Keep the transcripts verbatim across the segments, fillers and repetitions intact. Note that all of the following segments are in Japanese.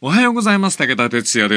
おはようございます。武田哲也です。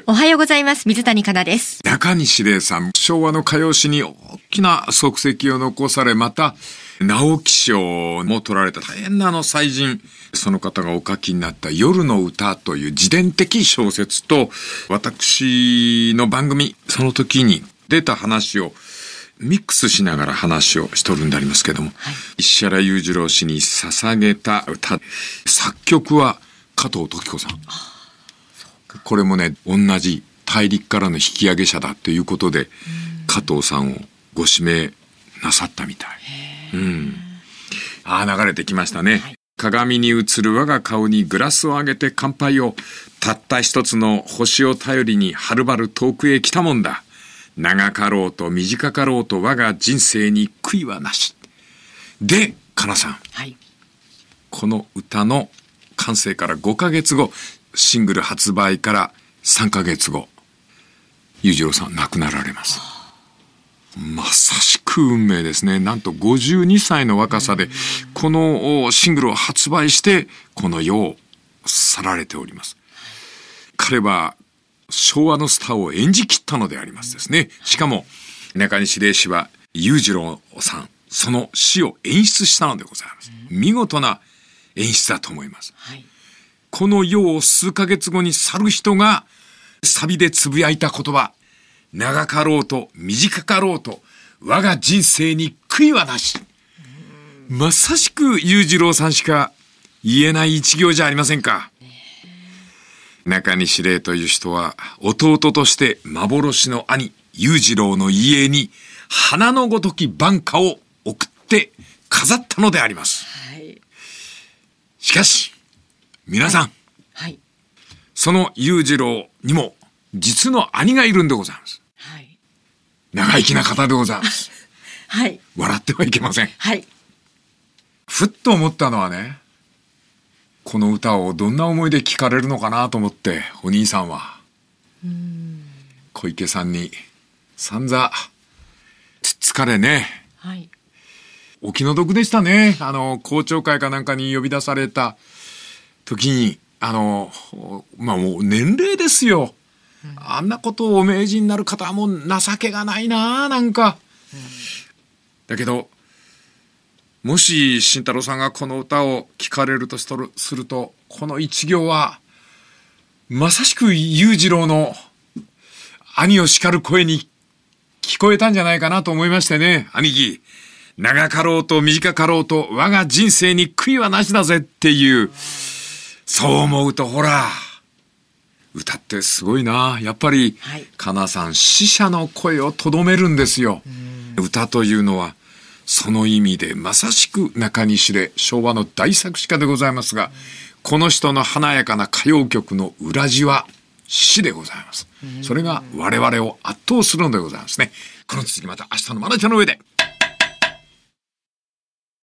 おはようございます。水谷香奈です。 中西礼さん、昭和の歌謡史に大きな足跡を残され、また直木賞も取られた大変なあの才人、その方がお書きになった夜の歌という自伝的小説と、私の番組その時に出た話をミックスしながら話をしとるんでありますけども、はい、石原裕次郎氏に捧げた歌、作曲は加藤登紀子さん。これもね、同じ大陸からの引き上げ者だということで加藤さんをご指名なさったみたい。うん、ああ流れてきましたね、はい、鏡に映る我が顔にグラスをあげて乾杯を、たった一つの星を頼りにはるばる遠くへ来たもんだ。長かろうと短かろうと我が人生に悔いはなし。で、かなさん、はい、この歌の完成からごかげつご、シングル発売からさんかげつご、裕次郎さん亡くなられます。まさしく運命ですね。なんとごじゅうにさいの若さでこのシングルを発売してこの世を去られております。彼は昭和のスターを演じ切ったのでありますですね。しかも中西礼氏は裕次郎さん、その死を演出したのでございます。見事な演出だと思います、はい、この世を数ヶ月後に去る人がサビでつぶやいた言葉、長かろうと短かろうと我が人生に悔いはなし。まさしく裕次郎さんしか言えない一行じゃありませんか。中西礼という人は弟として幻の兄裕次郎の遺影に花のごとき挽歌を送って飾ったのであります、はい、しかし皆さん、はいはい、その裕次郎にも実の兄がいるんでございます、はい、長生きな方でございます、はい、笑ってはいけません、はい、ふっと思ったのはね、この歌をどんな思いで聴かれるのかなと思って、お兄さんはうーん小池さんに散々つっつかれね、はい、お気の毒でしたね。あの公聴会かなんかに呼び出された時に、あのまあもう年齢ですよ、うん、あんなことをお命じになる方はもう情けがないな、なんか、うん、だけどもし慎太郎さんがこの歌を聴かれるとすると、この一行はまさしく裕次郎の兄を叱る声に聞こえたんじゃないかなと思いましてね。兄貴、長かろうと短かろうと我が人生に悔いはなしだぜっていう、そう思うとほら、歌ってすごいな。やっぱり、はい、かなさん、死者の声をとどめるんですよ。歌というのはその意味でまさしく中西礼、昭和の大作詞家でございますが、この人の華やかな歌謡曲の裏地は死でございます。それが我々を圧倒するのでございますね。この続きまた明日のまなちゃんの上で。